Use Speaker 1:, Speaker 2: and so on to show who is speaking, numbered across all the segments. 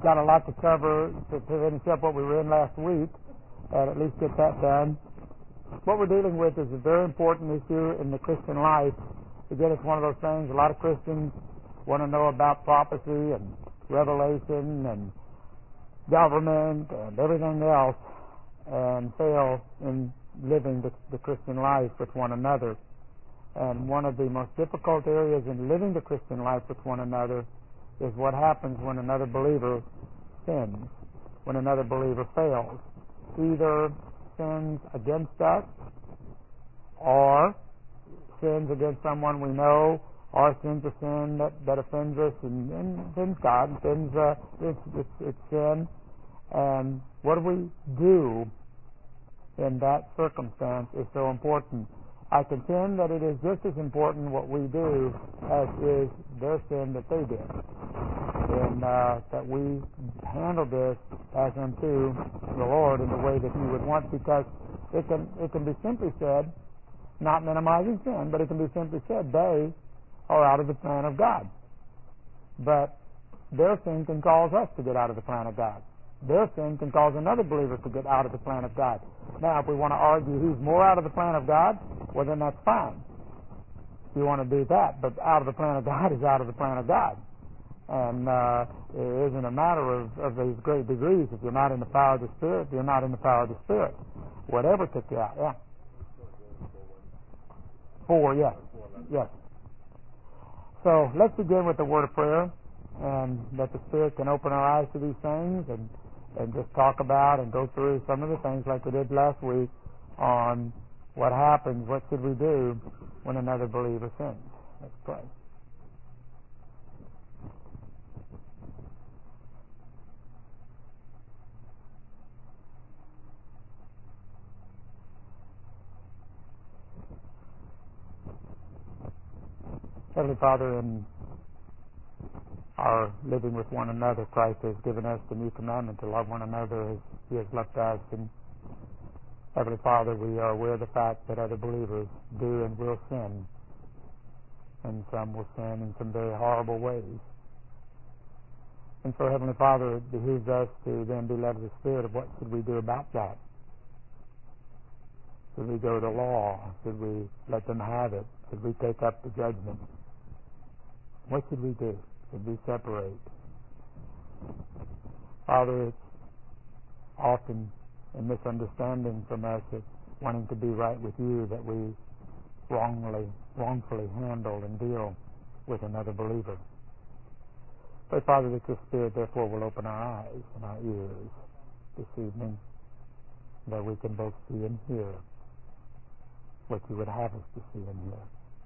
Speaker 1: we've got a lot to cover to finish up what we were in last week, and at least get that done. What we're dealing with is a very important issue in the Christian life. Again, it's one of those things, a lot of Christians want to know about prophecy and revelation and government and everything else, and fail in living the Christian life with one another. And one of the most difficult areas in living the Christian life with one another is what happens when another believer sins, when another believer fails. Either sins against us, or sins against someone we know, or sins a sin that offends us and offends God, and sins it's sin. And what do we do in that circumstance is so important. I contend that it is just as important what we do as is their sin that they did. And that we handle this as unto the Lord in the way that He would want, because it can be simply said, not minimizing sin, but it can be simply said they are out of the plan of God. But their sin can cause us to get out of the plan of God. Their sin can cause another believer to get out of the plan of God. Now, if we want to argue who's more out of the plan of God, well, then that's fine. If you want to do that. But out of the plan of God is out of the plan of God. And it isn't a matter of these great degrees. If you're not in the power of the Spirit, you're not in the power of the Spirit. Whatever took you out, yeah. 4, yes. Yes. So let's begin with the word of prayer, and that the Spirit can open our eyes to these things, and just talk about and go through some of the things like we did last week on what happens, what should we do when another believer sins. Let's pray. Heavenly Father, in our living with one another, Christ has given us the new commandment to love one another as He has loved us. And Heavenly Father, we are aware of the fact that other believers do and will sin, and some will sin in some very horrible ways. And so, Heavenly Father, it behooves us to then be led of the Spirit of what should we do about that. Should we go to law? Should we let them have it? Should we take up the judgment? What should we do? Should we separate? Father, it's often a misunderstanding from us of wanting to be right with You that we wrongfully handle and deal with another believer. But Father, that Your Spirit therefore will open our eyes and our ears this evening, that we can both see and hear what You would have us to see and hear.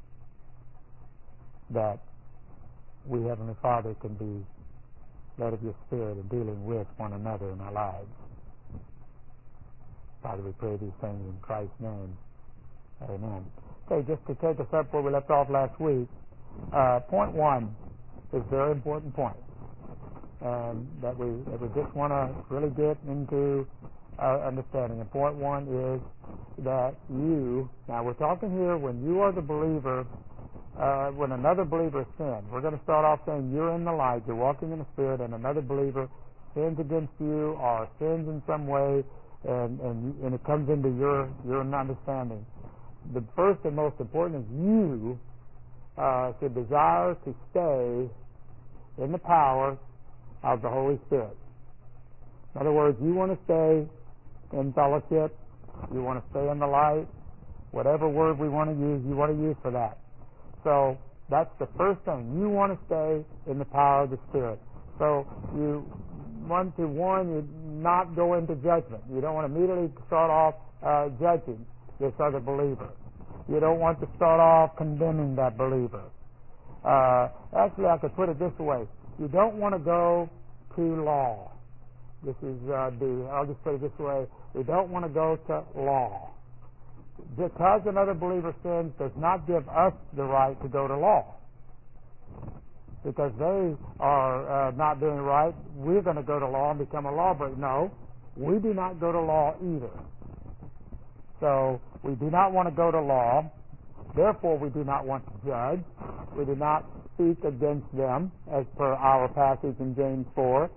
Speaker 1: That we, Heavenly Father, can be led of Your Spirit in dealing with one another in our lives. Father, we pray these things in Christ's name. Amen. Okay, just to take us up where we left off last week, point 1 is a very important point, and that we just want to really get into our understanding. And point 1 is that you, now we're talking here when you are the believer, when another believer sins. We're going to start off saying you're in the light, you're walking in the Spirit, and another believer sins against you or sins in some way, and it comes into your understanding. The first and most important is you should desire to stay in the power of the Holy Spirit. In other words, you want to stay in fellowship, you want to stay in the light, whatever word we want to use, you want to use for that. So that's the first thing. You want to stay in the power of the Spirit. So you want to you not go into judgment. You don't want to immediately start off judging this other believer. You don't want to start off condemning that believer. Actually, I could put it this way. You don't want to go to law. This is I'll just put it this way. You don't want to go to law. Because another believer sins does not give us the right to go to law. Because they are not doing right, we're going to go to law and become a lawbreaker. No, we do not go to law either. So we do not want to go to law. Therefore, we do not want to judge. We do not speak against them, as per our passage in James 4.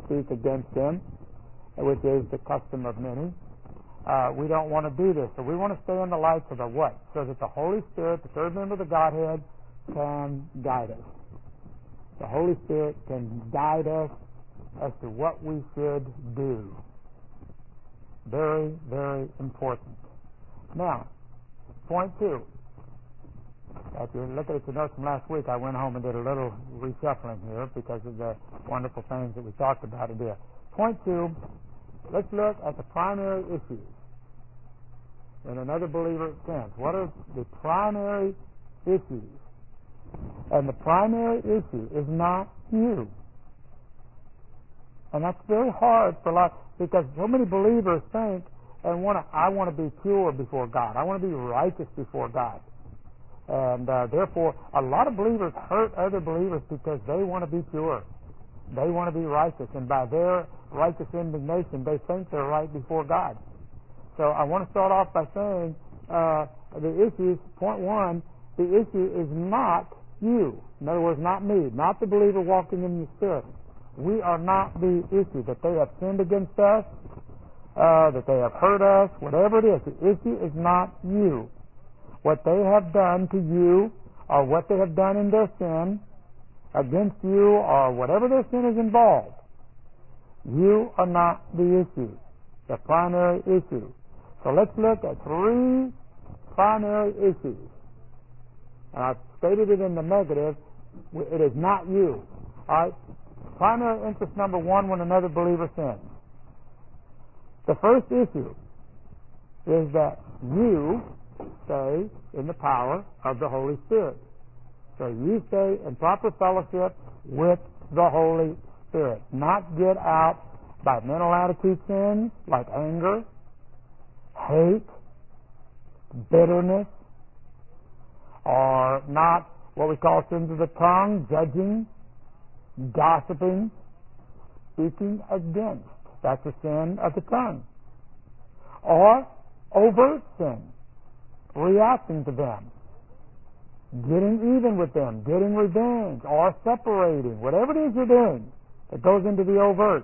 Speaker 1: speak against him, which is the custom of many. We don't want to do this. So we want to stay in the light of the what? So that the Holy Spirit, the third member of the Godhead, can guide us. The Holy Spirit can guide us as to what we should do. Very, very important. Now, point 2. If you look at your notes from last week, I went home and did a little reshuffling here because of the wonderful things that we talked about today. Point 2, let's look at the primary issues in another believer sense. What are the primary issues? And the primary issue is not you. And that's very hard for a lot, because so many believers think and I want to be pure before God. I want to be righteous before God. And therefore, a lot of believers hurt other believers because they want to be pure. They want to be righteous. And by their righteous indignation, they think they're right before God. So I want to start off by saying the issues, point 1, the issue is not you. In other words, not me, not the believer walking in the Spirit. We are not the issue. That they have sinned against us, that they have hurt us, whatever it is. The issue is not you. What they have done to you, or what they have done in their sin against you, or whatever their sin is involved, you are not the issue, the primary issue. So let's look at 3 primary issues. And I've stated it in the negative. It is not you. All right? Primary interest number 1 when another believer sins. The first issue is that you stay in the power of the Holy Spirit. So you stay in proper fellowship with the Holy Spirit. Not get out by mental attitude sins like anger, hate, bitterness, or not what we call sins of the tongue, judging, gossiping, speaking against. That's a sin of the tongue. Or overt sin, reacting to them, getting even with them, getting revenge, or separating, whatever it is you're doing, it goes into the overt.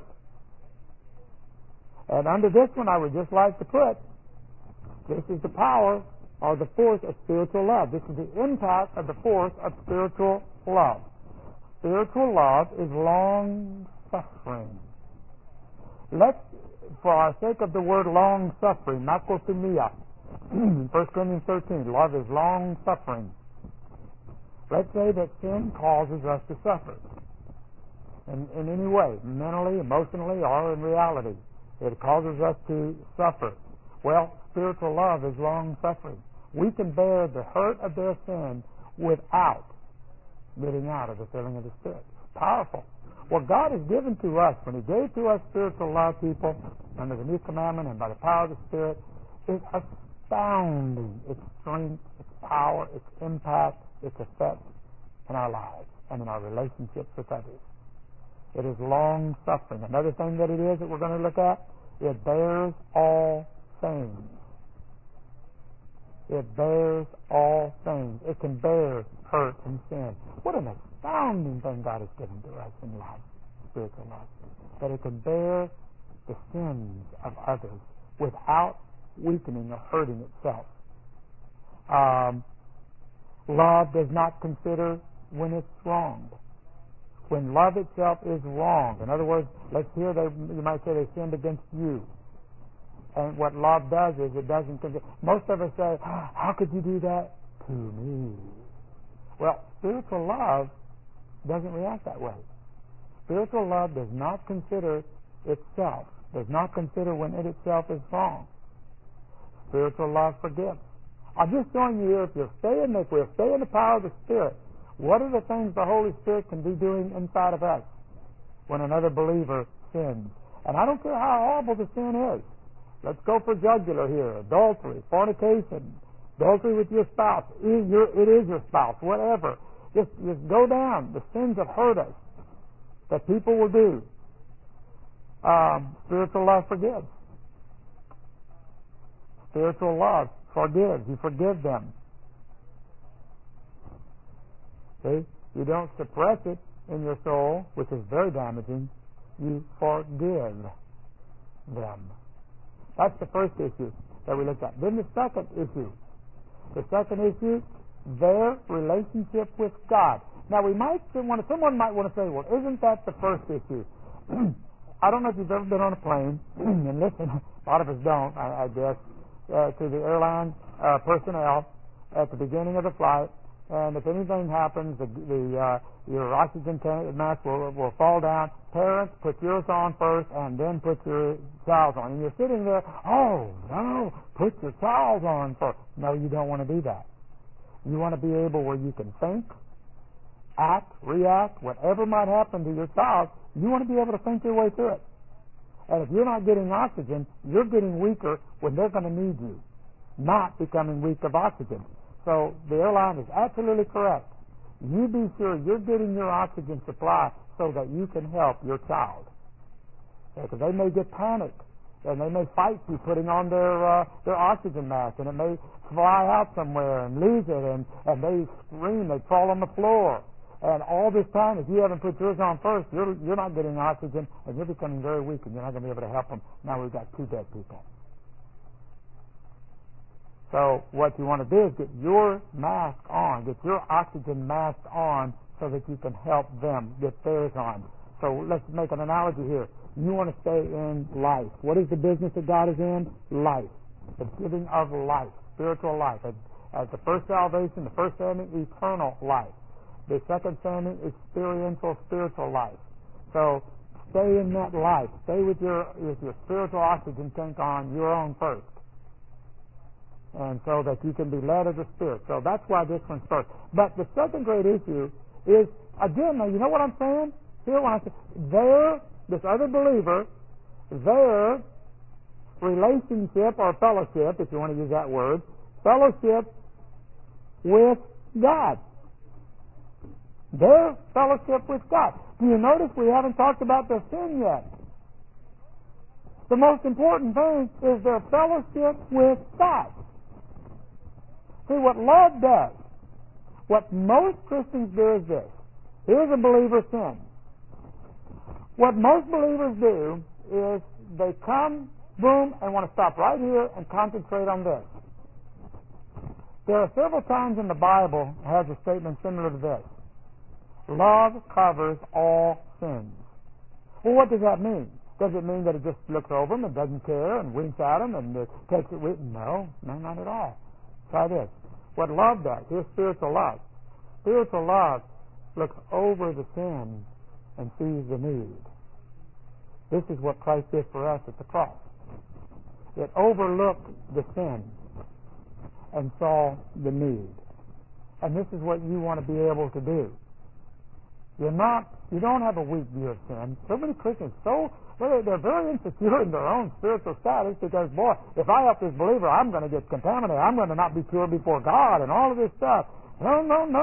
Speaker 1: And under this one, I would just like to put, this is the power or the force of spiritual love. This is the impact of the force of spiritual love. Spiritual love is long-suffering. Let's, for our sake of the word long-suffering, makrothumia, 1 Corinthians 13, love is long-suffering. Let's say that sin causes us to suffer in any way, mentally, emotionally, or in reality. It causes us to suffer. Well, spiritual love is long-suffering. We can bear the hurt of their sin without getting out of the filling of the Spirit. It's powerful. What God has given to us, when He gave to us spiritual love, people, under the new commandment and by the power of the Spirit, is astounding. Its strength, its power, its impact, its effect in our lives and in our relationships with others. It is long-suffering. Another thing that it is that we're going to look at, it bears all things. It bears all things. It can bear hurt and sin. What an astounding thing God has given to us in life, spiritual life. That it can bear the sins of others without weakening or hurting itself. Love does not consider when it's wronged. When love itself is wrong. In other words, let's hear you might say they sinned against you. And what love does is it doesn't consider. Most of us say, how could you do that to me? Well, spiritual love doesn't react that way. Spiritual love does not consider itself, does not consider when it itself is wrong. Spiritual love forgives. I'm just showing you here, if you'll stay in this, we'll stay in the power of the Spirit. What are the things the Holy Spirit can be doing inside of us when another believer sins? And I don't care how horrible the sin is. Let's go for jugular here. Adultery, fornication, adultery with your spouse. It is your spouse, whatever. Just go down. The sins that hurt us, that people will do. Spiritual love forgives. Spiritual love forgives. You forgive them. See? You don't suppress it in your soul, which is very damaging. you forgive them. That's the first issue that we looked at. Then the second issue. The second issue, their relationship with God. Now someone might want to say, well, isn't that the first issue? I don't know if you've ever been on a plane, and listen, a lot of us don't, I guess, to the airline personnel at the beginning of the flight, and if anything happens, your oxygen mask will fall down. Parents, put yours on first, and then put your child's on. And you're sitting there, oh, no, put your child's on first. No, you don't want to do that. You want to be able where you can think, act, react, whatever might happen to your child, you want to be able to think your way through it. And if you're not getting oxygen, you're getting weaker when they're going to need you, not becoming weak of oxygen. So the airline is absolutely correct. You be sure you're getting your oxygen supply so that you can help your child. Because they may get panicked, and they may fight you putting on their oxygen mask, and it may fly out somewhere and lose it, and they scream, they fall on the floor. And all this time, if you haven't put yours on first, you're not getting oxygen, and you're becoming very weak, and you're not going to be able to help them. Now we've got 2 dead people. So what you want to do is get your mask on, get your oxygen mask on so that you can help them get theirs on. So let's make an analogy here. You want to stay in life. What is the business that God is in? Life. The giving of life, spiritual life. As the first salvation, the first family, eternal life. The second family, experiential spiritual life. So stay in that life. Stay with your spiritual oxygen tank on your own first. And so that you can be led of the Spirit. So that's why this one's first. But the second great issue is, again, now you know what I'm saying? Here when I say, this other believer, their relationship or fellowship, if you want to use that word, fellowship with God. Their fellowship with God. Do you notice we haven't talked about their sin yet? The most important thing is their fellowship with God. See, what love does, what most Christians do is this. Here's a believer's sin. What most believers do is they come, boom, and want to stop right here and concentrate on this. There are several times in the Bible that has a statement similar to this. Love covers all sins. Well, what does that mean? Does it mean that it just looks over them and doesn't care and winks at them and takes it with? No, not at all. Try this. What love does, here's spiritual love. Spiritual love looks over the sin and sees the need. This is what Christ did for us at the cross. It overlooked the sin and saw the need. And this is what you want to be able to do. You don't have a weak view of sin. So many Christians, they're very insecure in their own spiritual status because, boy, if I help this believer, I'm going to get contaminated. I'm going to not be pure before God and all of this stuff. No.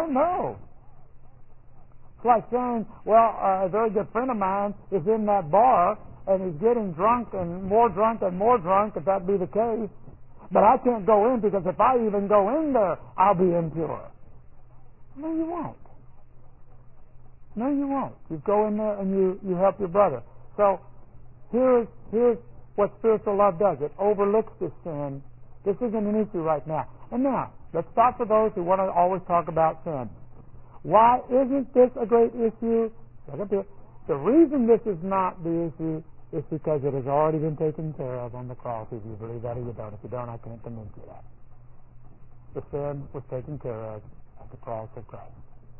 Speaker 1: It's like saying, well, a very good friend of mine is in that bar and he's getting drunk and more drunk, if that be the case. But I can't go in because if I even go in there, I'll be impure. No, you won't. No, you won't. You go in there and you help your brother. So here's what spiritual love does. It overlooks this sin. This isn't an issue right now. And now, let's stop for those who want to always talk about sin. Why isn't this a great issue? The reason this is not the issue is because it has already been taken care of on the cross, if you believe that or you don't. If you don't, I can't convince you that. The sin was taken care of at the cross of Christ.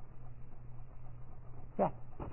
Speaker 1: Yeah.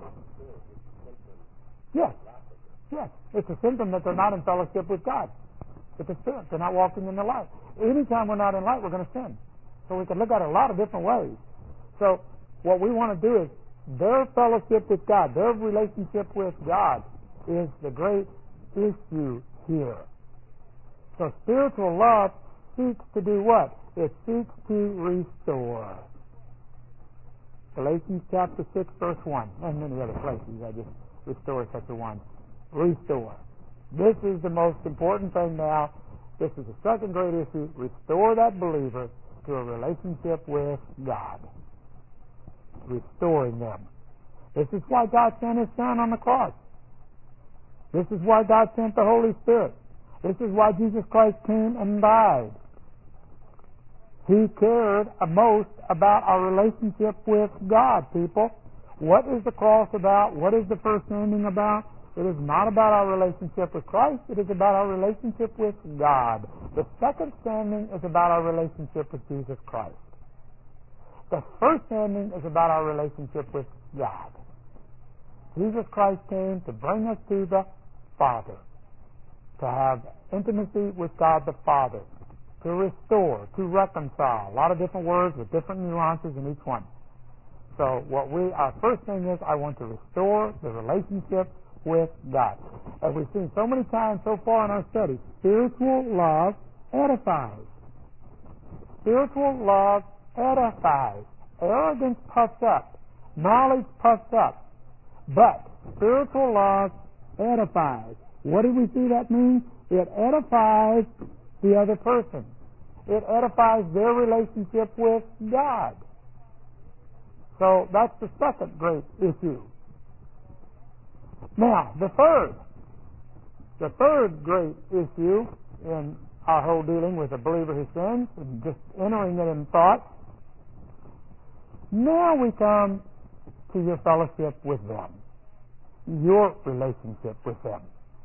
Speaker 1: Yes. It's a symptom that they're not in fellowship with God. It's a sin. They're not walking in the light. Anytime we're not in light, we're going to sin. So we can look at it a lot of different ways. So what we want to do is their fellowship with God, their relationship with God is the great issue here. So spiritual love seeks to do what? It seeks to restore. Galatians chapter 6, verse 1, and many other places. I just restore such a one. Restore. This is the most important thing now. This is the second great issue. Restore that believer to a relationship with God. Restoring them. This is why God sent His Son on the cross. This is why God sent the Holy Spirit. This is why Jesus Christ came and died. He cared most about our relationship with God, people. What is the cross about? What is the first standing about? It is not about our relationship with Christ. It is about our relationship with God. The second standing is about our relationship with Jesus Christ. The first standing is about our relationship with God. Jesus Christ came to bring us to the Father, to have intimacy with God the Father, to restore, to reconcile. A lot of different words with different nuances in each one. So our first thing is, I want to restore the relationship with God. As we've seen so many times so far in our study, spiritual love edifies. Spiritual love edifies. Arrogance puffs up. Knowledge puffs up. But spiritual love edifies. What do we see that means? It edifies the other person. It edifies their relationship with God. So that's the second great issue. Now, the third great issue in our whole dealing with a believer who sins, and just entering it in thought, now we come to your fellowship with them, your relationship with them.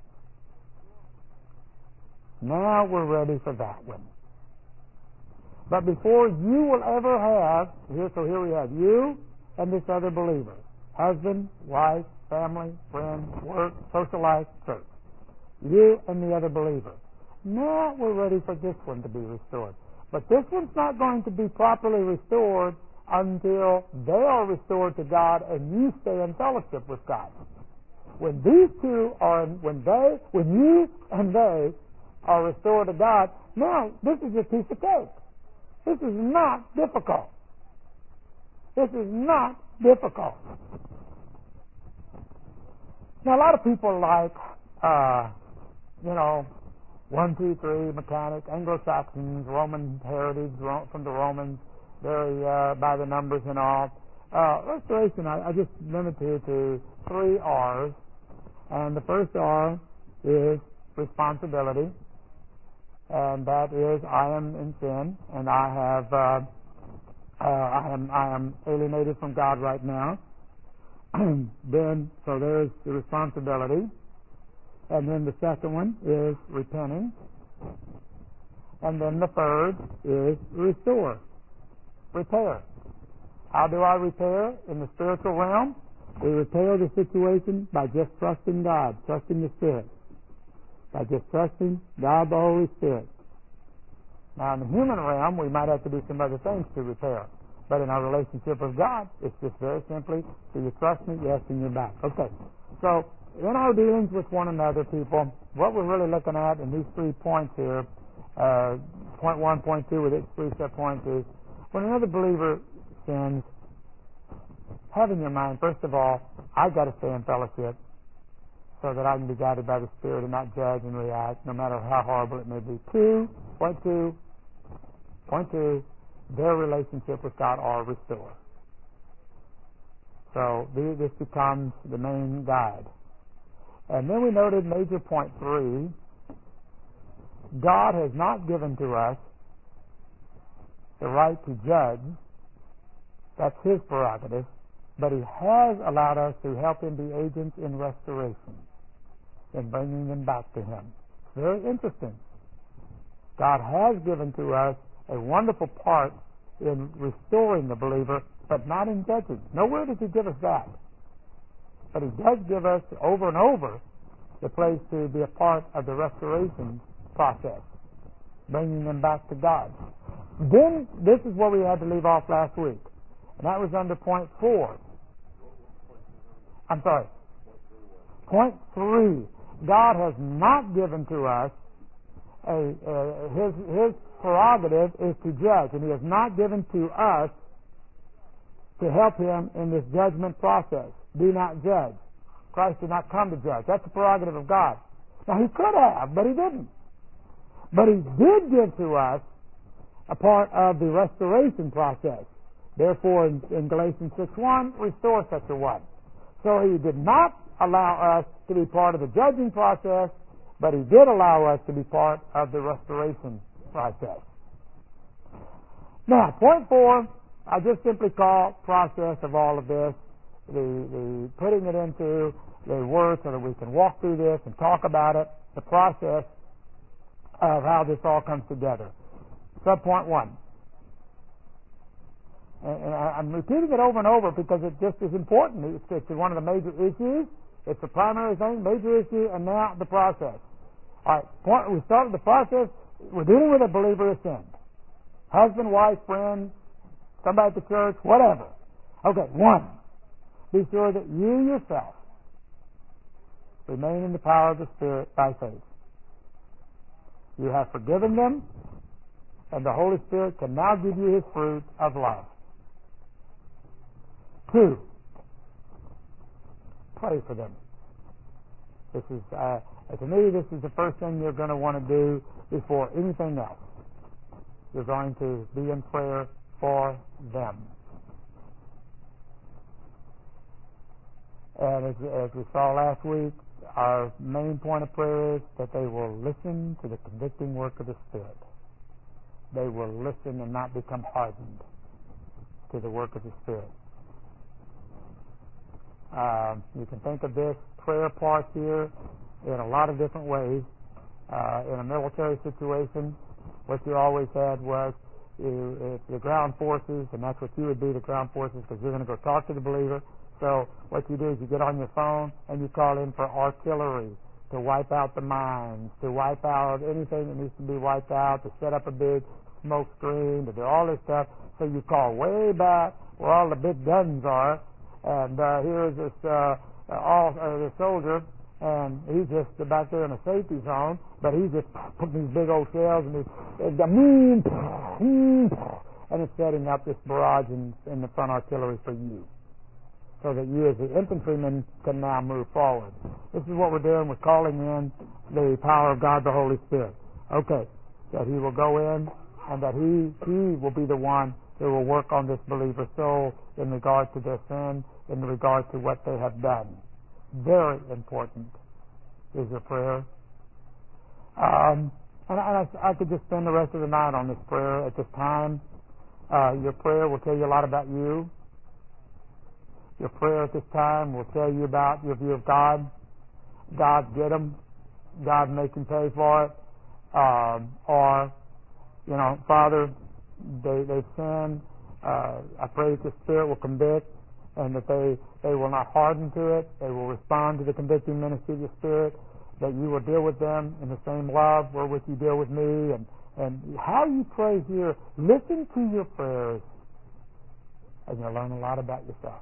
Speaker 1: Now we're ready for that one. But before you will ever have, here we have you and this other believer, husband, wife, family, friend, work, social life, church. You and the other believer. Now we're ready for this one to be restored. But this one's not going to be properly restored until they are restored to God and you stay in fellowship with God. When these two are, when you and they are restored to God, now this is a piece of cake. This is not difficult. This is not difficult. Now, a lot of people like, 1, 2, 3, mechanic, Anglo-Saxons, Roman heritage from the Romans, very by the numbers and all. Restoration, I just limit it to 3 R's. And the first R is responsibility. And that is, I am in sin, and I am alienated from God right now. So there's the responsibility. And then the second one is repenting. And then the third is restore, repair. How do I repair in the spiritual realm? We repair the situation by just trusting God, trusting the Spirit. By just trusting God the Holy Spirit. Now in the human realm, we might have to do some other things to repair. But in our relationship with God, it's just very simply, do you trust me? Yes, and you're back. Okay. So in our dealings with one another, people, what we're really looking at in these 3 points here, point 1, point 2 with its 3-step point is, when another believer sins, have in your mind, first of all, I've got to stay in fellowship so that I can be guided by the Spirit and not judge and react, no matter how horrible it may be. Point two, their relationship with God are restored. So this becomes the main guide. And then we noted major point 3, God has not given to us the right to judge. That's His prerogative. But He has allowed us to help Him be agents in restoration, in bringing them back to Him. Very interesting. God has given to us a wonderful part in restoring the believer, but not in judging. Nowhere does He give us that. But He does give us over and over the place to be a part of the restoration process, bringing them back to God. Then, this is where we had to leave off last week. And that was under point 4. I'm sorry. Point 3. God has not given to us His prerogative is to judge, and He has not given to us to help Him in this judgment process. Do not judge. Christ did not come to judge. That's the prerogative of God. Now, He could have, but He didn't. But He did give to us a part of the restoration process. Therefore, in Galatians 6:1, restore such a one. So He did not allow us to be part of the judging process, but He did allow us to be part of the restoration process. Now, point 4, I just simply call process of all of this, the putting it into the Word so that we can walk through this and talk about it, the process of how this all comes together. Subpoint 1. And I'm repeating it over and over because it just is important. It's one of the major issues. It's the primary thing, major issue, and now the process. All right, we start with the process. We're dealing with a believer who sinned. Husband, wife, friend, somebody at the church, whatever. Okay, 1. Be sure that you yourself remain in the power of the Spirit by faith. You have forgiven them, and the Holy Spirit can now give you His fruit of love. 2, pray for them. This is, to me, this is the first thing you're going to want to do before anything else. You're going to be in prayer for them. And as we saw last week, our main point of prayer is that they will listen to the convicting work of the Spirit. They will listen and not become hardened to the work of the Spirit. You can think of this prayer part here in a lot of different ways. In a military situation, what you always had was the ground forces, and that's what you would be, the ground forces, because you're going to go talk to the believer. So what you do is you get on your phone and you call in for artillery to wipe out the mines, to wipe out anything that needs to be wiped out, to set up a big smoke screen, to do all this stuff. So you call way back where all the big guns are, and here's this this soldier, and he's just back there in a safety zone, but he's just putting these big old shells and it's setting up this barrage in the front artillery for you, so that you as the infantryman can now move forward. This is what we're doing. We're calling in the power of God, the Holy Spirit. Okay, that He will go in and that He will be the one who will work on this believer's soul in regard to their sin, in regard to what they have done. Very important is your prayer. And I could just spend the rest of the night on this prayer at this time. Your prayer will tell you a lot about you. Your prayer at this time will tell you about your view of God. God get them. God make Him pay for it. Or, Father, they've sinned. I pray that the Spirit will convict and that they will not harden to it. They will respond to the convicting ministry of the Spirit, that you will deal with them in the same love wherewith you deal with me. And how you pray here, listen to your prayers, and you'll learn a lot about yourself.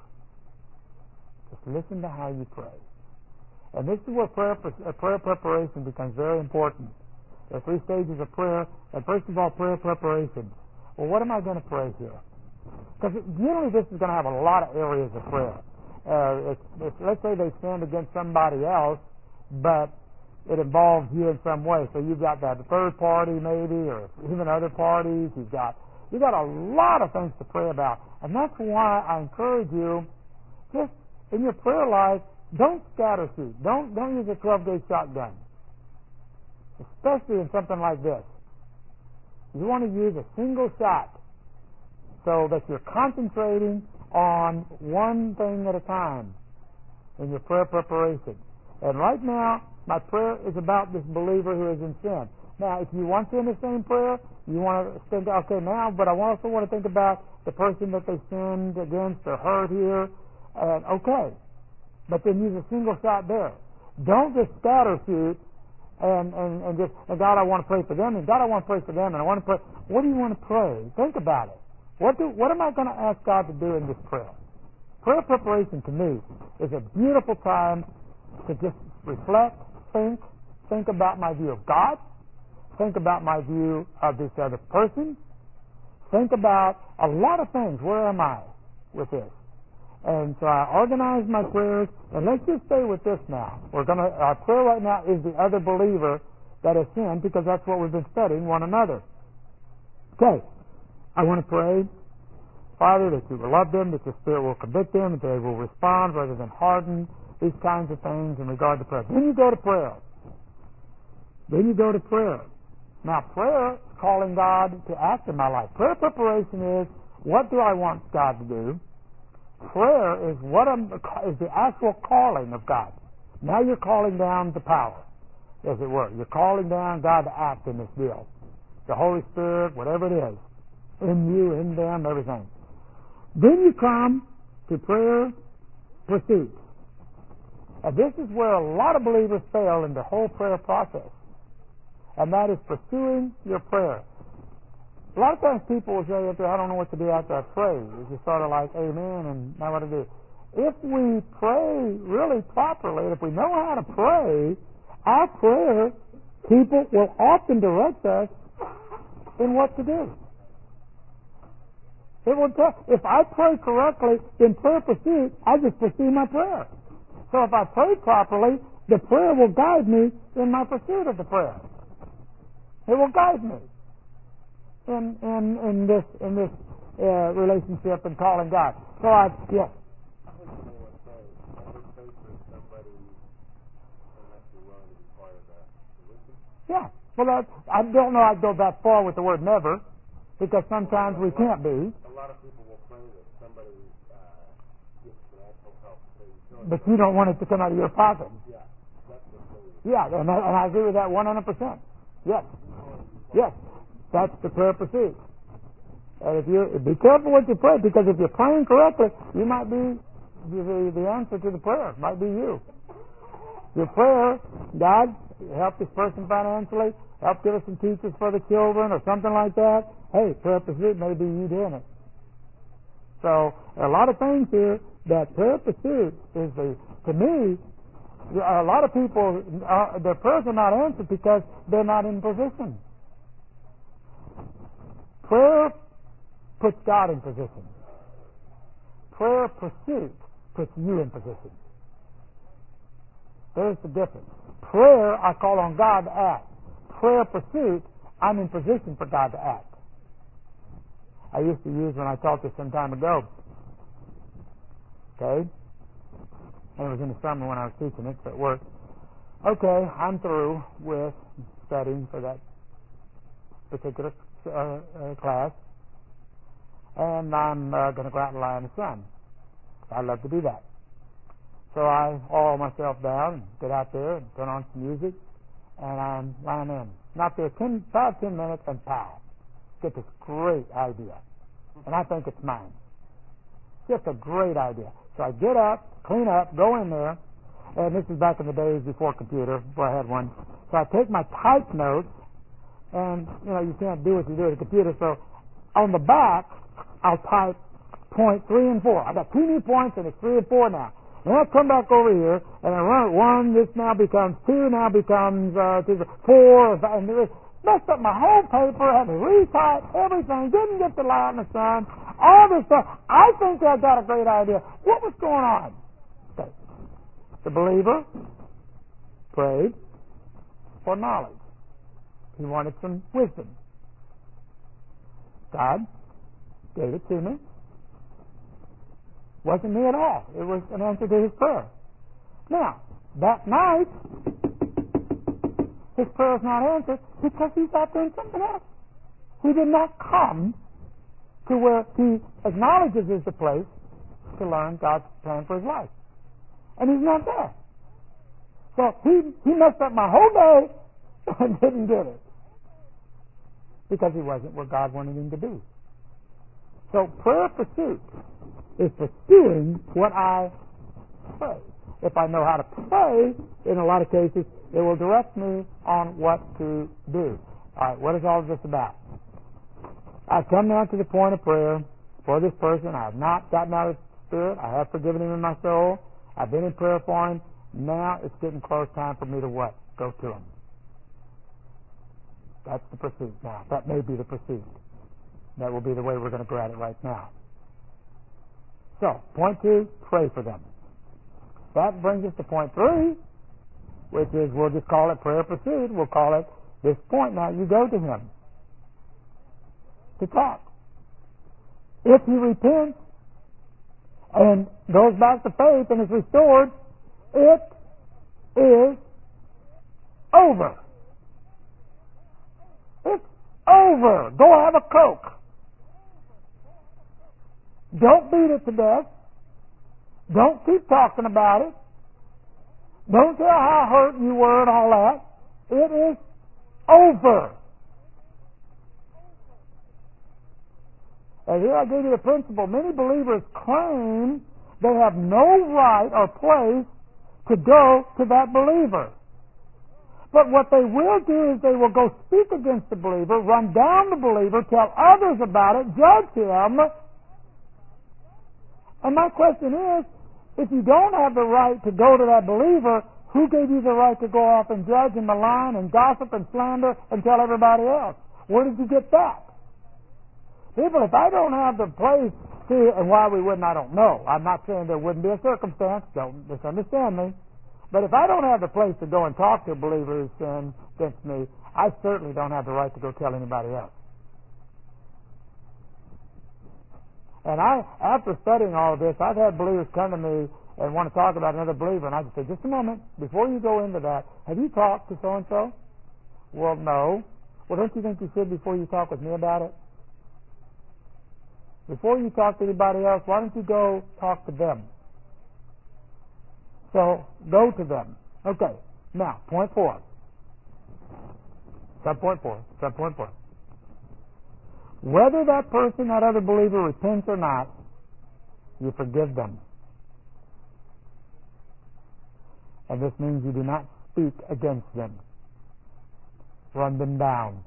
Speaker 1: Just listen to how you pray. And this is where prayer preparation becomes very important. There are 3 stages of prayer. And first of all, prayer preparation. Well, what am I going to pray here? Because generally this is going to have a lot of areas of prayer. Let's say they sinned against somebody else, but it involves you in some way. So you've got that third party maybe, or even other parties. You've got a lot of things to pray about. And that's why I encourage you, just in your prayer life, don't scatter shoot. Don't use a 12-gauge shotgun, especially in something like this. You want to use a single shot so that you're concentrating on one thing at a time in your prayer preparation. And right now, my prayer is about this believer who is in sin. Now, if you want to in the same prayer, you want to think, okay, now, but I also want to think about the person that they sinned against or hurt here. Okay. But then use a single shot there. Don't just scatter shoot and God, I want to pray for them, and God, I want to pray for them, and I want to pray. What do you want to pray? Think about it. What am I going to ask God to do in this prayer? Prayer preparation to me is a beautiful time to just reflect, think about my view of God, think about my view of this other person, think about a lot of things. Where am I with this? And so I organize my prayers, and let's just stay with this now. Our prayer right now is the other believer that has sinned, because that's what we've been studying, one another. Okay, I want to pray, Father, that you will love them, that your Spirit will convict them, that they will respond rather than harden, these kinds of things in regard to prayer. Then you go to prayer. Now, prayer is calling God to act in my life. Prayer preparation is, what do I want God to do? Prayer is is the actual calling of God. Now you're calling down the power, as it were. You're calling down God to act in this deal. The Holy Spirit, whatever it is, in you, in them, everything. Then you come to prayer pursuit. And this is where a lot of believers fail in the whole prayer process. And that is pursuing your prayer. A lot of times people will say, I don't know what to do after I pray. It's just sort of like, amen, and now what to do. If we pray really properly, if we know how to pray, our prayer, people will often direct us in what to do. It will tell. If I pray correctly in prayer pursuit, I just pursue my prayer. So if I pray properly, the prayer will guide me in my pursuit of the prayer. It will guide me in this relationship and calling God. So I think someone would say, never pray for somebody unless you're willing to be part of the solution. Yeah. Well, I don't know I'd go that far with the word never, because sometimes we can't be. A lot of people will pray that somebody gets financial help. But you don't want it to come out of your pocket. Yeah. That's the thing. Yeah, and I agree with that 100%. Yes. Yes. That's the prayer pursuit. And if you be careful what you pray, because if you're praying correctly, you might be the answer to the prayer. It might be you. Your prayer, God, help this person financially, help give us some teachers for the children, or something like that. Hey, prayer pursuit may be you doing it. So a lot of things here that prayer pursuit is to me, a lot of people, their prayers are not answered because they're not in position. Prayer puts God in position. Prayer pursuit puts you in position. There's the difference. Prayer, I call on God to act. Prayer pursuit, I'm in position for God to act. I used to use when I taught this some time ago. Okay? And it was in the summer when I was teaching it, so it worked. Okay, I'm through with studying for that particular class, and I'm going to go out and lie in the sun. I love to do that. So I oil myself down and get out there and turn on some music, and I'm lying in. Not there 5-10 minutes, and pow, get this great idea. And I think it's mine. Just a great idea. So I get up, clean up, go in there, and this is back in the days before computer, before I had one. So I take my type notes, and, you can't do what you do with a computer, so on the back, I'll type point 3 and 4. I got 2 new points, and it's 3 and 4 now. Then I come back over here, and I run it 1, this now becomes 2, now becomes 4, and messed up my whole paper, had to retype everything, didn't get the light in the sun, all this stuff. I think I got a great idea. What was going on? Okay. The believer prayed for knowledge. He wanted some wisdom. God gave it to me. Wasn't me at all. It was an answer to his prayer. Now, that night, his prayer is not answered because he's out doing something else. He did not come to where he acknowledges is the place to learn God's plan for his life. And he's not there. So he messed up my whole day and didn't get it. Because he wasn't where God wanted him to be. So prayer pursuit is pursuing what I pray. If I know how to pray, in a lot of cases, it will direct me on what to do. All right, what is all of this about? I've come now to the point of prayer for this person. I have not gotten out of the Spirit. I have forgiven him in my soul. I've been in prayer for him. Now it's getting close time for me to what? Go to him. That's the pursuit now. That may be the pursuit. That will be the way we're going to go at it right now. So, point 2, pray for them. That brings us to point 3, which is, we'll just call it prayer pursuit. We'll call it this point. Now, you go to him to talk. If he repents and goes back to faith and is restored, It is over. It's over. Go have a Coke. Don't beat it to death. Don't keep talking about it. Don't tell how hurt you were and all that. It is over. And here I give you the principle. Many believers claim they have no right or place to go to that believer. But what they will do is they will go speak against the believer, run down the believer, tell others about it, judge him. And my question is, if you don't have the right to go to that believer, who gave you the right to go off and judge and malign and gossip and slander and tell everybody else? Where did you get that? People, if I don't have the place to, and why we wouldn't, I don't know. I'm not saying there wouldn't be a circumstance. Don't misunderstand me. But if I don't have the place to go and talk to a believer who's sinned against me, I certainly don't have the right to go tell anybody else. And after studying all of this, I've had believers come to me and want to talk about another believer, and I just say, just a moment, before you go into that, have you talked to so-and-so? Well, no. Well, don't you think you should before you talk with me about it? Before you talk to anybody else, why don't you go talk to them? So, go to them. Okay, now, point 4. Subpoint 4. Whether that person, that other believer, repents or not, you forgive them. And this means you do not speak against them. Run them down.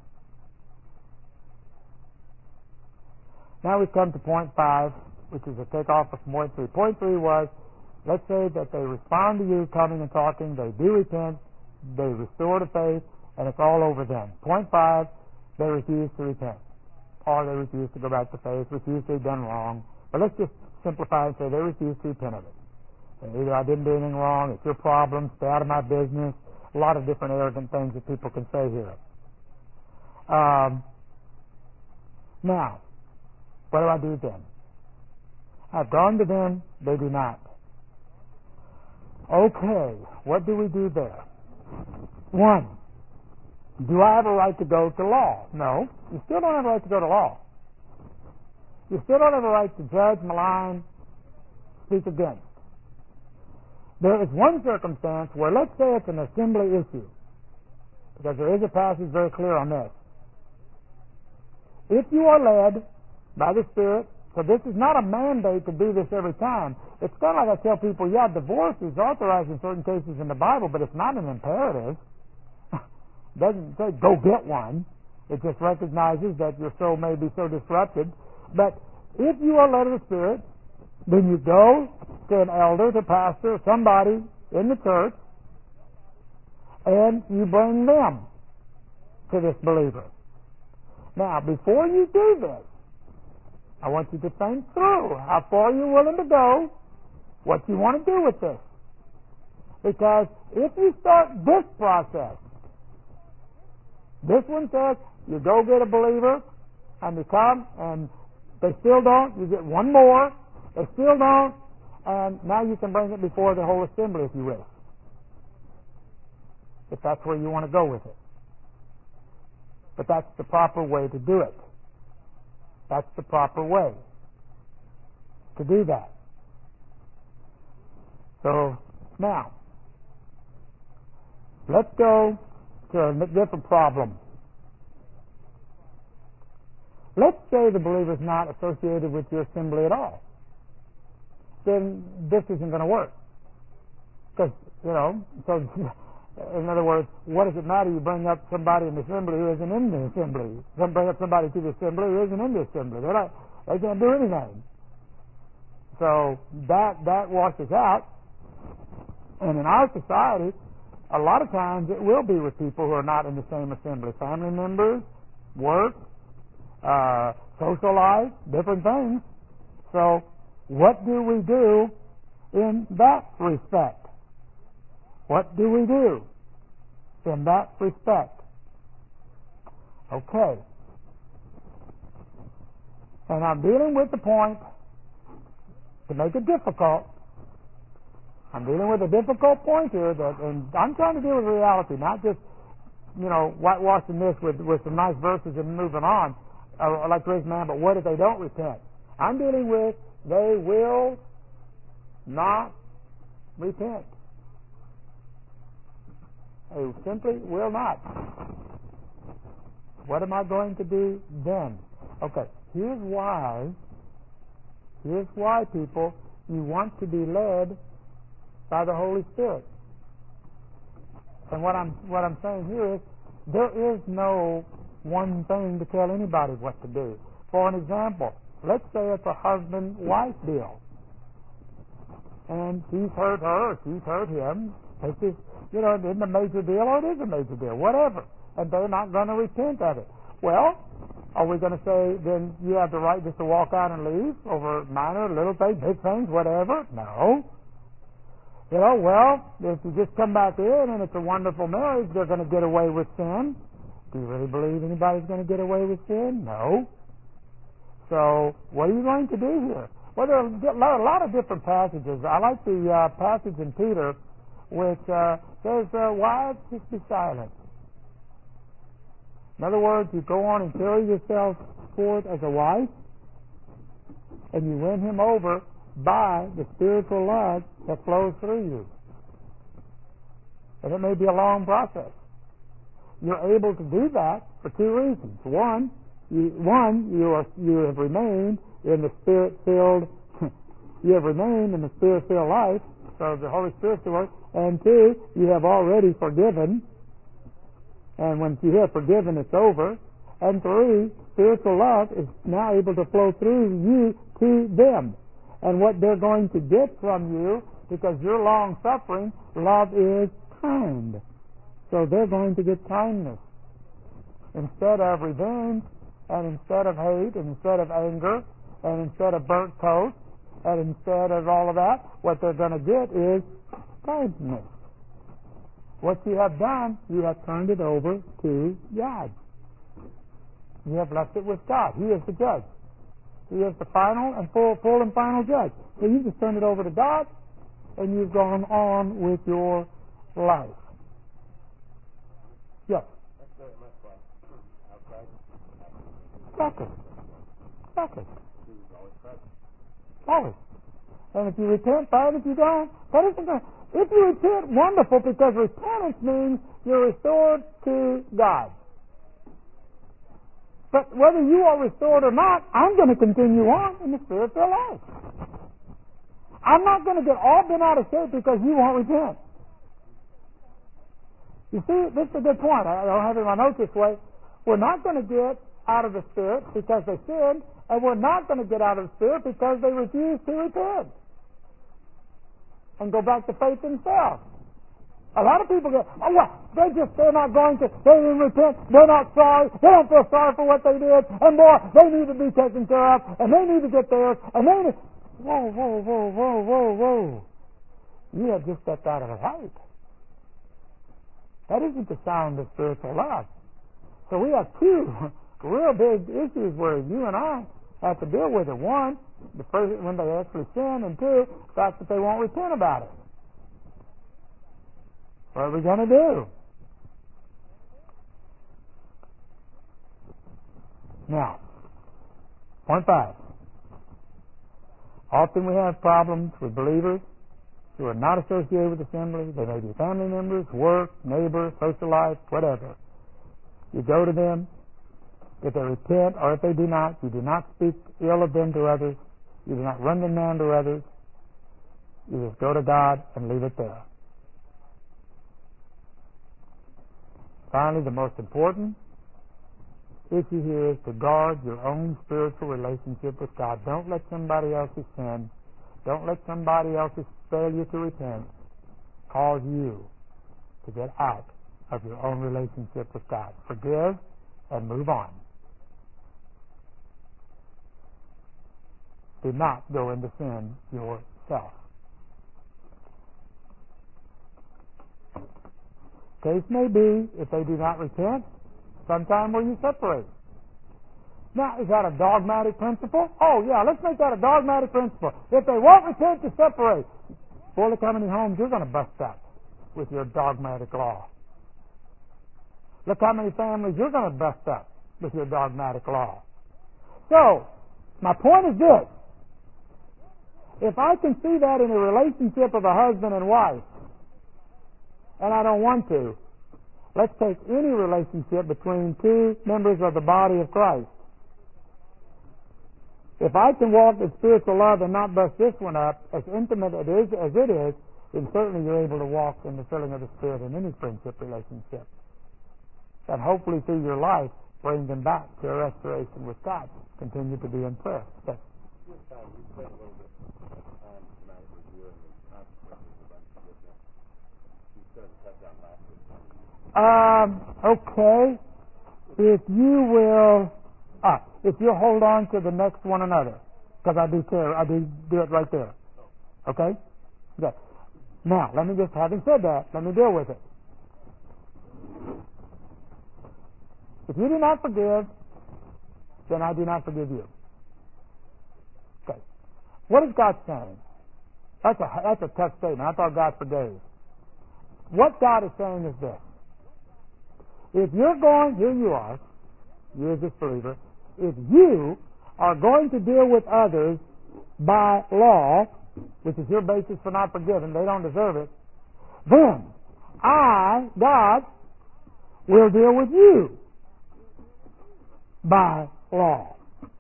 Speaker 1: Now we come to point 5, which is a takeoff of point 3. Point 3 was, let's say that they respond to you coming and talking, they do repent, they restore to faith, and it's all over them. Point 5, they refuse to repent. Or they refuse to go back to faith, refuse they've done wrong. But let's just simplify and say they refuse to repent of it. Either I didn't do anything wrong, it's your problem, stay out of my business. A lot of different arrogant things that people can say here. Now, what do I do then? I've gone to them, they do not. Okay, what do we do there? 1, do I have a right to go to law? No, you still don't have a right to go to law. You still don't have a right to judge, malign, speak against. There is one circumstance where, let's say it's an assembly issue, because there is a passage very clear on this. If you are led by the Spirit, so this is not a mandate to do this every time. It's kind of like I tell people, yeah, divorce is authorized in certain cases in the Bible, but it's not an imperative. It doesn't say go get one. It just recognizes that your soul may be so disrupted. But if you are led of the Spirit, then you go to an elder, to pastor, somebody in the church, and you bring them to this believer. Now, before you do this, I want you to think through how far you're willing to go, what you want to do with this. Because if you start this process, this one says you go get a believer, and they come, and they still don't, you get one more, they still don't, and now you can bring it before the whole assembly if you wish. If that's where you want to go with it. But that's the proper way to do it. That's the proper way to do that. So, now, let's go to a different problem. Let's say the believer's not associated with your assembly at all. Then this isn't going to work. Because, so in other words, what does it matter you bring up somebody in the assembly who isn't in the assembly? Don't bring up somebody to the assembly who isn't in the assembly. They can't do anything. So that washes out. And in our society, a lot of times it will be with people who are not in the same assembly. Family members, work, social life, different things. So what do we do in that respect? What do we do in that respect? Okay. And I'm dealing with the point, to make it difficult, I'm dealing with a difficult point here, and I'm trying to deal with reality, not just, whitewashing this with some nice verses and moving on, like raise man, but what if they don't repent? I'm dealing with they will not repent. They simply will not. What am I going to do then? Okay, here's why, people, you want to be led by the Holy Spirit. And what I'm saying here is there is no one thing to tell anybody what to do. For an example, let's say it's a husband-wife deal, and he's hurt her or she's hurt him. It's just, it isn't a major deal or it is a major deal, whatever, and they're not going to repent of it. Well, are we going to say then you have the right just to walk out and leave over minor, little things, big things, whatever? No. Well, if you just come back in and it's a wonderful marriage, they're going to get away with sin. Do you really believe anybody's going to get away with sin? No. So, what are you going to do here? Well, there are a lot of different passages. I like the passage in Peter which says, wives, just be silent. In other words, you go on and carry yourself forth as a wife, and you win him over by the spiritual love that flows through you. And it may be a long process. You're able to do that for two reasons. One, you have remained in the Spirit-filled you have remained in the Spirit-filled life, so the Holy Spirit's the work. And two, you have already forgiven. And when you have forgiven, it's over. And three, spiritual love is now able to flow through you to them. And what they're going to get from you, because you're long-suffering, love is kind. So they're going to get kindness. Instead of revenge, and instead of hate, and instead of anger, and instead of burnt toast, and instead of all of that, what they're going to get is kindness. What you have done, you have turned it over to God. You have left it with God. He is the judge. He is the final and full and final judge. So you just turned it over to God, and you've gone on with your life. Yes.
Speaker 2: That's very much like outside.
Speaker 1: Exactly.
Speaker 2: He was always present.
Speaker 1: Always. And if you repent, fine. If you don't, that isn't going to... If you repent, wonderful, because repentance means you're restored to God. But whether you are restored or not, I'm going to continue on in the spiritual life. I'm not going to get all bent out of shape because you won't repent. You see, this is a good point. I don't have it in my notes this way. We're not going to get out of the Spirit because they sinned, and we're not going to get out of the Spirit because they refuse to repent and go back to faith themselves. A lot of people go, oh, well, they're not going to, they didn't repent, they're not sorry, they don't feel sorry for what they did, and boy, they need to be taken care of, and they need to get theirs, and they need... Whoa. You have just stepped out of the light. That isn't the sound of spiritual love. So we have two real big issues where you and I have to deal with it. One, the first, when they actually sin, and two, the fact that they won't repent about it. What are we going to do? Now, point 5. Often we have problems with believers who are not associated with assembly. They may be family members, work, neighbor, social life, whatever. You go to them. If they repent or if they do not, you do not speak ill of them to others. You do not run them down to others. You just go to God and leave it there. Finally, the most important issue here is to guard your own spiritual relationship with God. Don't let somebody else's sin, don't let somebody else's failure to repent cause you to get out of your own relationship with God. Forgive and move on. Do not go into sin yourself. Case may be, if they do not repent, sometime where you separate. Now, is that a dogmatic principle? Oh, yeah, let's make that a dogmatic principle. If they won't repent, you separate. Boy, look how many homes you're going to bust up with your dogmatic law. Look how many families you're going to bust up with your dogmatic law. So, my point is this. If I can see that in a relationship of a husband and wife, and I don't want to, let's take any relationship between two members of the body of Christ. If I can walk in spiritual love and not bust this one up, as intimate as it is, then certainly you're able to walk in the filling of the Spirit in any friendship relationship. And hopefully through your life, bring them back to a restoration with God. Continue to be in prayer. Yes.
Speaker 2: You spent a little bit of time tonight reviewing the consequences of unforgiveness. You said to cut down last week.
Speaker 1: Okay. If you will, if you'll hold on to the next one another, because I do it right there. Okay? Okay. Now, let me just, having said that, let me deal with it. If you do not forgive, then I do not forgive you. Okay. What is God saying? That's a tough statement. I thought God forgave. What God is saying is this. If you're going, here you are, you as this believer, if you are going to deal with others by law, which is your basis for not forgiving, they don't deserve it, then I, God, will deal with you by law.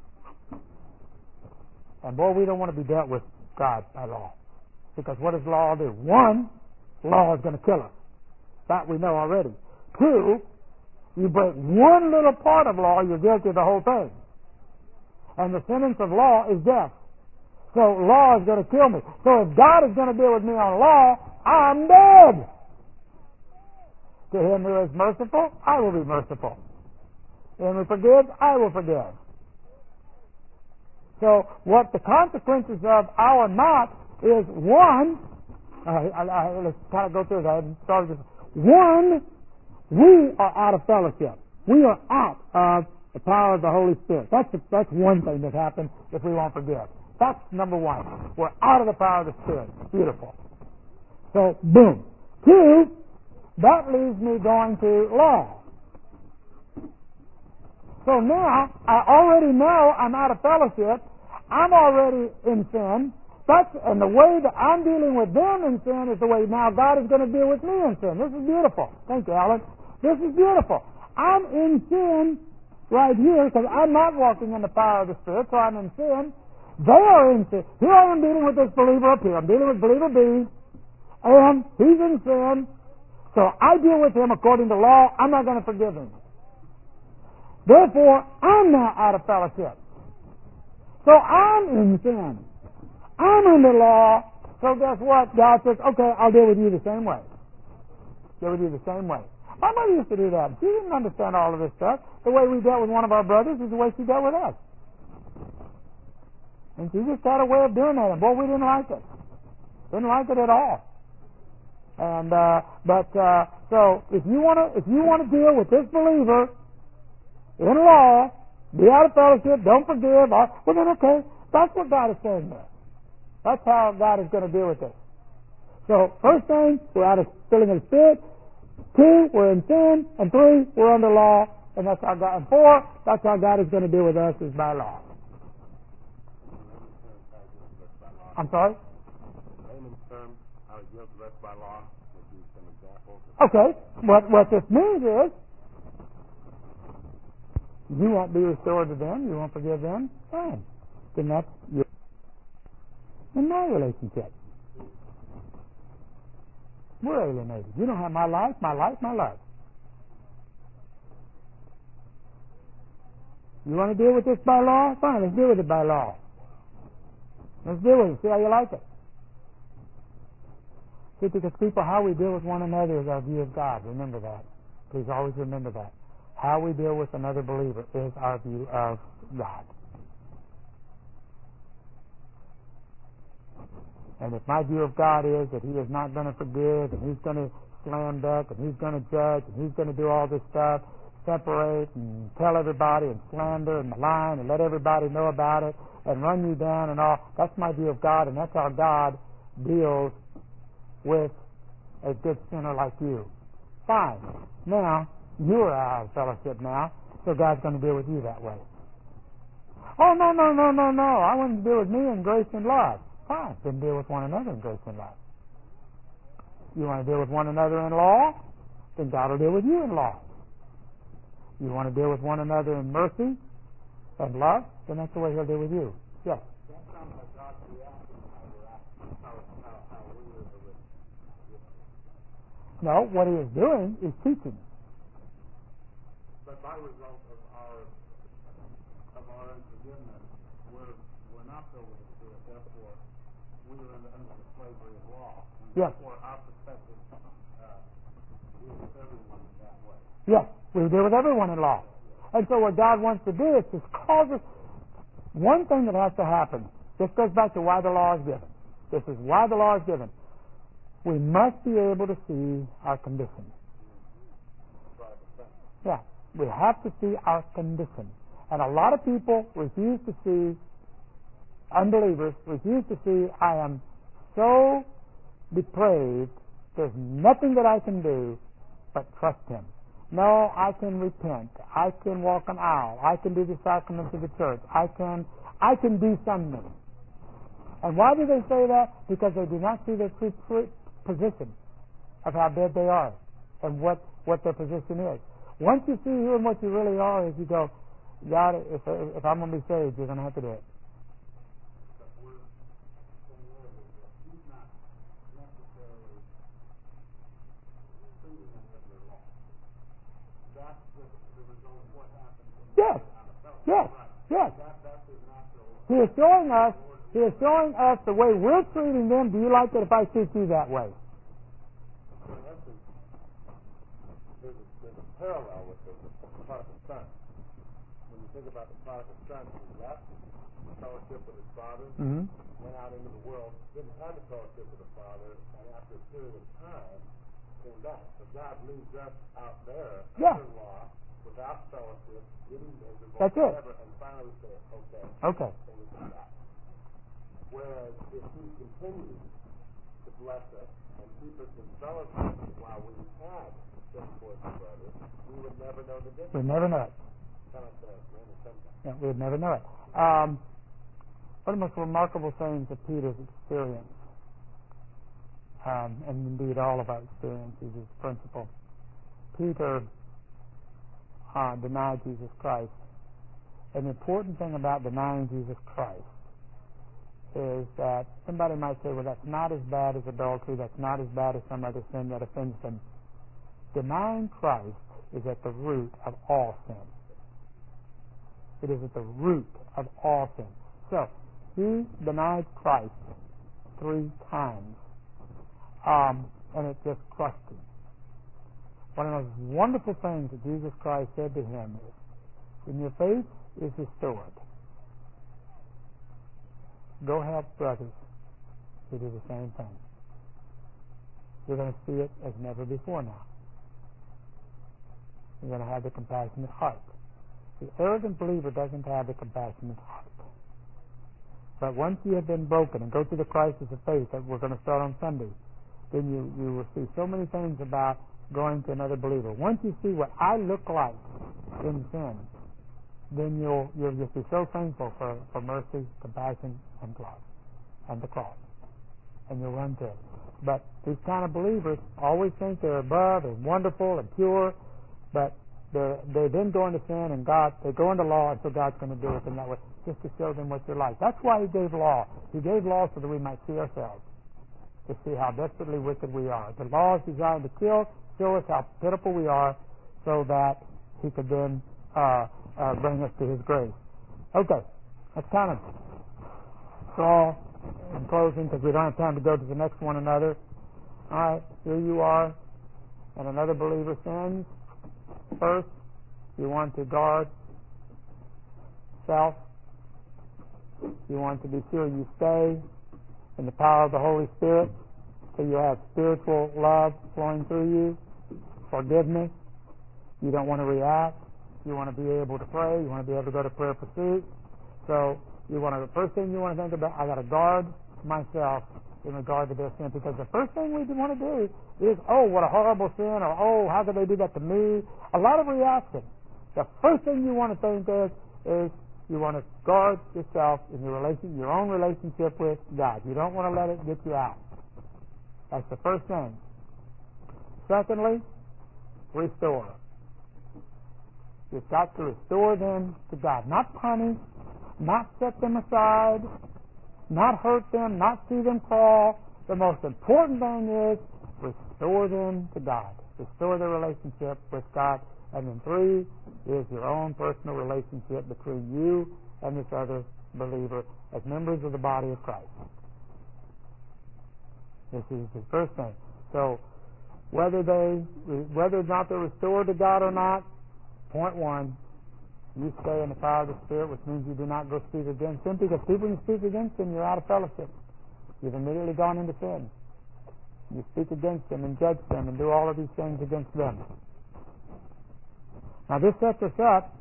Speaker 1: And boy, we don't want to be dealt with God by law. Because what does law do? One, law is going to kill us. That we know already. Two, you break one little part of law, you're guilty of the whole thing. And the sentence of law is death. So law is going to kill me. So if God is going to deal with me on law, I'm dead. To him who is merciful, I will be merciful. To him who forgives, I will forgive. So what the consequences of our not is one, let's kind of go through that and start with this. One, we are out of fellowship. We are out of the power of the Holy Spirit. That's one thing that happens if we won't forgive. That's number one. We're out of the power of the Spirit. Beautiful. So, boom. Two, that leaves me going to law. So now, I already know I'm out of fellowship. I'm already in sin. And the way that I'm dealing with them in sin is the way now God is going to deal with me in sin. This is beautiful. Thank you, Alan. This is beautiful. I'm in sin right here because I'm not walking in the power of the Spirit, so I'm in sin. They are in sin. Here I am dealing with this believer up here. I'm dealing with believer B, and he's in sin. So I deal with him according to law. I'm not going to forgive him. Therefore, I'm now out of fellowship. So I'm in sin. I'm under law. So guess what? God says, okay, I'll deal with you the same way. Deal with you the same way. My mother used to do that. She didn't understand all of this stuff. The way we dealt with one of our brothers is the way she dealt with us. And she just had a way of doing that. And boy, we didn't like it. Didn't like it at all. And so if you want to deal with this believer in law, be out of fellowship, don't forgive, well then okay, that's what God is saying there. That's how God is going to deal with it. So first thing, we're out of filling of the Spirit. Two, we're in sin, and three, we're under law, and that's how God. And four, that's how God is going to deal with us is by law. I'm sorry?
Speaker 2: Layman's terms, how he deals with us by law, would be some examples.
Speaker 1: Okay, what this means is, you won't be restored to them, you won't forgive them, fine. Then that's your in my relationship. We're alienated. You don't have my life, my life, my life. You want to deal with this by law? Fine, let's deal with it by law. Let's deal with it. See how you like it. See, because people, how we deal with one another is our view of God. Remember that. Please always remember that. How we deal with another believer is our view of God. And if my view of God is that He is not going to forgive, and He's going to slam dunk, and He's going to judge, and He's going to do all this stuff, separate and tell everybody and slander and malign and let everybody know about it and run you down and all, that's my view of God, and that's how God deals with a good sinner like you. Fine. Now, you are out of fellowship now, so God's going to deal with you that way. Oh, no. I want to deal with me in grace and love. Fine. Then deal with one another in grace and love. You want to deal with one another in law? Then God will deal with you in law. You want to deal with one another in mercy and love? Then that's the way He'll deal with you. Yes?
Speaker 2: That sounds like God's reacting to how we're acting, how we are the
Speaker 1: No, what He is doing is teaching.
Speaker 2: But by result of our unforgiveness, we're not filled with the Spirit. Therefore, we are under the slavery of law. And
Speaker 1: yes.
Speaker 2: Therefore, our perspective deals with everyone in that way.
Speaker 1: Yes, we deal with everyone in law. And so what God wants to do is just cause us. One thing that has to happen. This goes back to why the law is given. This is why the law is given. We must be able to see our condition. Yeah, we have to see our condition. And a lot of people refuse to see, unbelievers refuse to see, I am so depraved, there's nothing that I can do but trust Him. No, I can repent. I can walk an aisle. I can do the sacraments of the church. I can do something. And why do they say that? Because they do not see their true position of how bad they are and what their position is. Once you see who and what you really are, if you go, God, if I'm going to be saved, you're going to have to do it.
Speaker 2: But we're saying earlier that He's not necessarily treating us under law. That's the result of what happened in
Speaker 1: Yes. Yes.
Speaker 2: Right.
Speaker 1: Yes.
Speaker 2: That's His natural.
Speaker 1: He is showing us the way we're treating them. Do you like it if I treat you that way?
Speaker 2: So in essence, there's a parallel with the prodigal son. When you think about the prodigal son, he left fellowship with his father, went out into the world, didn't have the fellowship with the father, and after a period of time, came back. So God leaves us out there under law, without fellowship, getting miserable,
Speaker 1: That's it.
Speaker 2: whatever, and finally we say,
Speaker 1: Okay.
Speaker 2: and we come back. Whereas if He continues to bless us and keep us in fellowship while we had sin towards the brother, we would never know the difference.
Speaker 1: We'd never know it.
Speaker 2: Kind of like the man in sunshine.
Speaker 1: Yeah, we'd never know it. One of the most remarkable things of Peter's experience, and indeed all of our experiences, is principle. Peter denied Jesus Christ. And the important thing about denying Jesus Christ is that somebody might say, well, that's not as bad as adultery, that's not as bad as some other sin that offends them. Denying Christ is at the root of all sin. It is at the root of all sin. So, he denied Christ 3 times, and it just crushed him. One of the most wonderful things that Jesus Christ said to him is, when your faith is restored, go help brothers who do the same thing. You're going to see it as never before now. You're going to have the compassionate heart. The arrogant believer doesn't have the compassionate heart. But once you have been broken and go through the crisis of faith that we're going to start on Sunday, then you will see so many things about going to another believer. Once you see what I look like in sin, then you'll just be so thankful for mercy, compassion, and love, and the cross. And you'll run to it. But these kind of believers always think they're above and wonderful and pure, but they then go into sin and they go into law, and so God's going to deal with them that way, just to show them what you're like. That's why He gave law. He gave law so that we might see ourselves, to see how desperately wicked we are. The law is designed to show us how pitiful we are, so that He could then bring us to His grace. Okay, that's kind of all in closing, because we don't have time to go to the next one another. All right, here you are, and another believer sins. First, you want to guard self. You want to be sure you stay in the power of the Holy Spirit, so you have spiritual love flowing through you, forgiveness. You don't want to react. You want to be able to pray. You want to be able to go to prayer pursuit. So the first thing you want to think about, I got to guard myself in regard to their sin, because the first thing we want to do is, oh, what a horrible sin, or oh, how could they do that to me? A lot of reaction. The first thing you want to think is you want to guard yourself in your own relationship with God. You don't want to let it get you out. That's the first thing. Secondly, restore. You've got to restore them to God. Not punish, not set them aside, not hurt them, not see them crawl. The most important thing is restore them to God. Restore their relationship with God. And then 3 is your own personal relationship between you and this other believer as members of the body of Christ. This is the first thing. So whether or not they're restored to God or not, point 1, you stay in the power of the Spirit, which means you do not go speak against them, because people you speak against them, you're out of fellowship. You've immediately gone into sin. You speak against them and judge them and do all of these things against them. Now this sets us up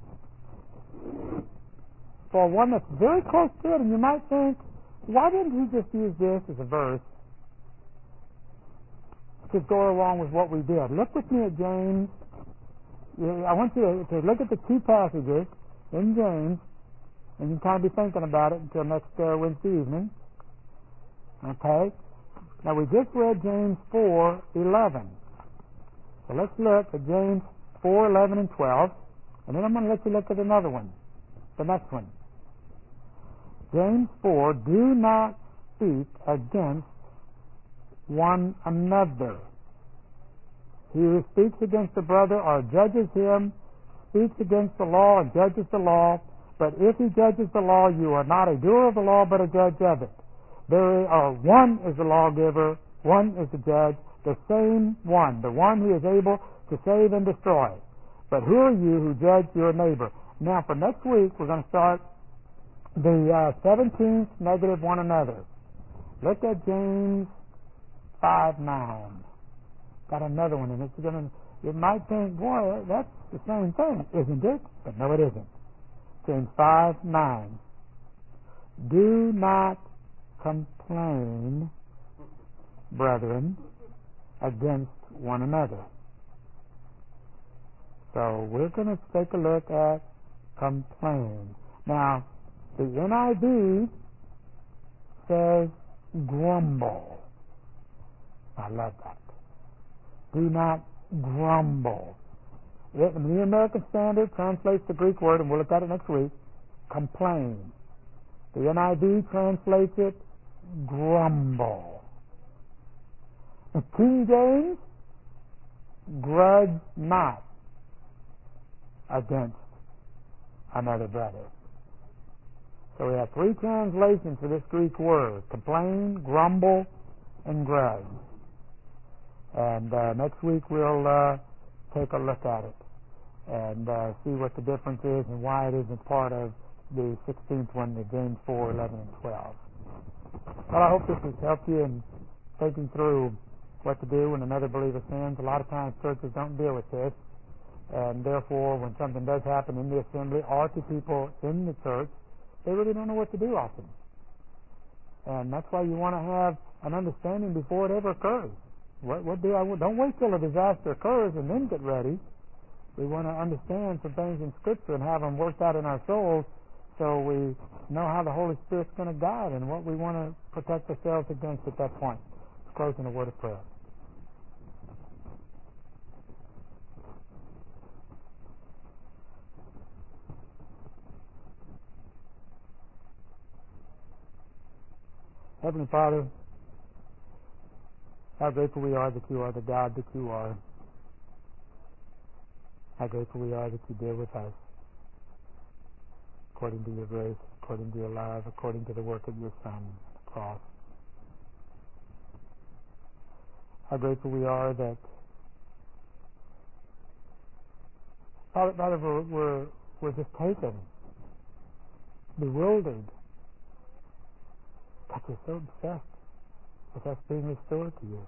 Speaker 1: for one that's very close to it, and you might think, why didn't he just use this as a verse to go along with what we did? Look with me at James. I want you to look at the 2 passages in James, and you can kind of be thinking about it until next Wednesday evening. Okay? Now we just read James 4:11. So let's look at James 4:11 and 12, and then I'm going to let you look at another one, the next one. James 4, do not speak against one another. He who speaks against a brother or judges him speaks against the law and judges the law. But if he judges the law, you are not a doer of the law, but a judge of it. One is the lawgiver, one is the judge, the same one, the one who is able to save and destroy. But who are you who judge your neighbor? Now, for next week, we're going to start the 17th negative one another. Look at James 5:9. Got another one in it. You might think, boy, that's the same thing, isn't it? But no, it isn't. James 5:9. Do not complain, brethren, against one another. So we're going to take a look at complain. Now, the NIV says grumble. I love that. Do not grumble. The New American Standard translates the Greek word, and we'll look at it next week, complain. The NIV translates it grumble. The King James, grudge not against another brother. So we have 3 translations for this Greek word: complain, grumble, and grudge. And next week we'll take a look at it and see what the difference is and why it isn't part of the 16th one, the James 4:11 and 12. Well, I hope this has helped you in thinking through what to do when another believer sins. A lot of times churches don't deal with this, and therefore when something does happen in the assembly or to people in the church, they really don't know what to do often. And that's why you want to have an understanding before it ever occurs. What do I want? Don't wait till a disaster occurs and then get ready. We want to understand some things in Scripture and have them worked out in our souls so we know how the Holy Spirit's going to guide and what we want to protect ourselves against at that point. Let's close in a word of prayer. Heavenly Father, how grateful we are that you are the God that you are. How grateful we are that you deal with us according to your grace, according to your love, according to the work of your Son on the cross. How grateful we are that, Father, we're just taken, bewildered, that you're so obsessed with us being restored to you,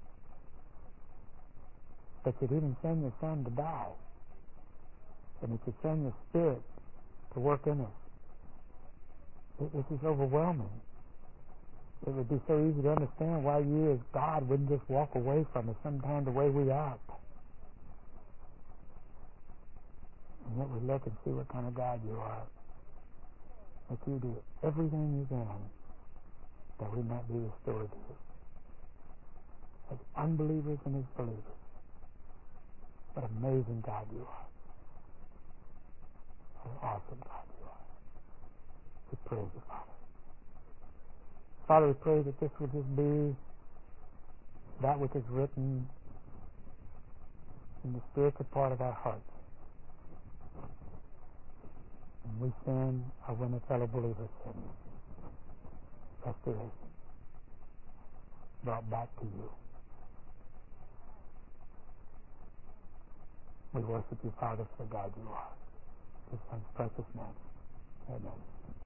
Speaker 1: that you'd even send your Son to die, and that you send your Spirit to work in us. This is overwhelming. It would be so easy to understand why you as God wouldn't just walk away from us sometimes the way we act. And yet we look and see what kind of God you are. That you do everything you can that we might be restored to you. As unbelievers and as believers. What amazing God you are. What an awesome God you are. We praise you, Father. Father, we pray that this would just be that which is written in the spiritual part of our hearts. When we sin, or when a fellow believer sins. Restoration. Brought back to you. We worship you, Father, for the God you are. In His Son's precious name. Amen.